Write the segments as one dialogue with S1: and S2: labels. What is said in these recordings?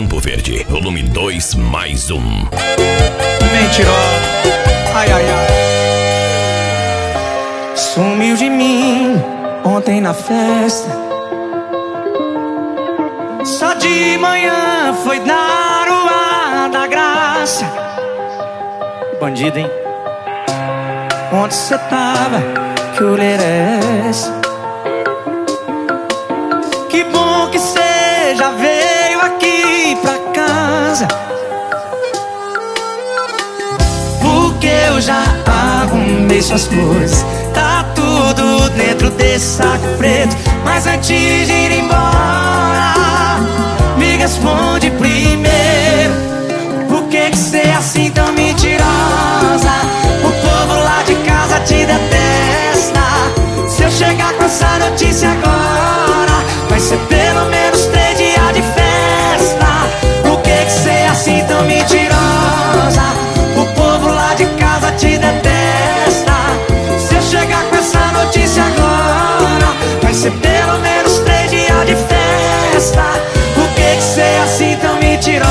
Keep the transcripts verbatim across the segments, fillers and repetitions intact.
S1: Campo Verde, volume dois mais um.
S2: Mentirosa, ai ai ai. Sumiu de mim ontem na festa. Só de manhã foi dar o ar da graça. Bandido, hein? Onde cê tava? Que olheira é essa? Que bom que cê já veio aqui pra casa, porque eu já arrumei suas coisas. Tá tudo dentro desse saco preto. Mas antes de ir embora, me responde primeiro: por que que cê é assim tão mentirosa? O povo lá de casa te detesta. Se eu chegar com essa notícia agora, vai ser pelo menos três dias de festa. Por que que cê é assim tão mentirosa? O povo lá de casa te detesta. Se eu chegar com essa notícia agora, vai ser pelo menos três dias de festa. Por que que cê é assim tão mentirosa?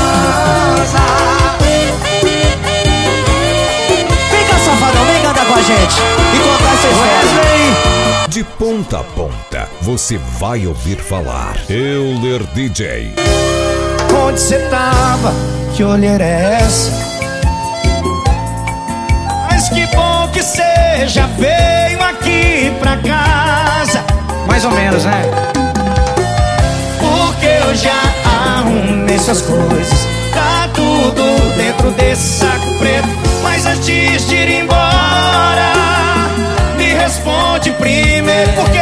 S2: Vem cá, safadão, vem cantar com a gente e contar essa história.
S3: De ponta a ponta, você vai ouvir falar Euler D J.
S2: Onde cê tava? Que olheira é essa? Mas que bom que cê já veio aqui pra casa. Mais ou menos, né? Porque eu já arrumei suas coisas. Tá tudo dentro desse saco preto. Mas antes de ir embora, me responde primeiro: por que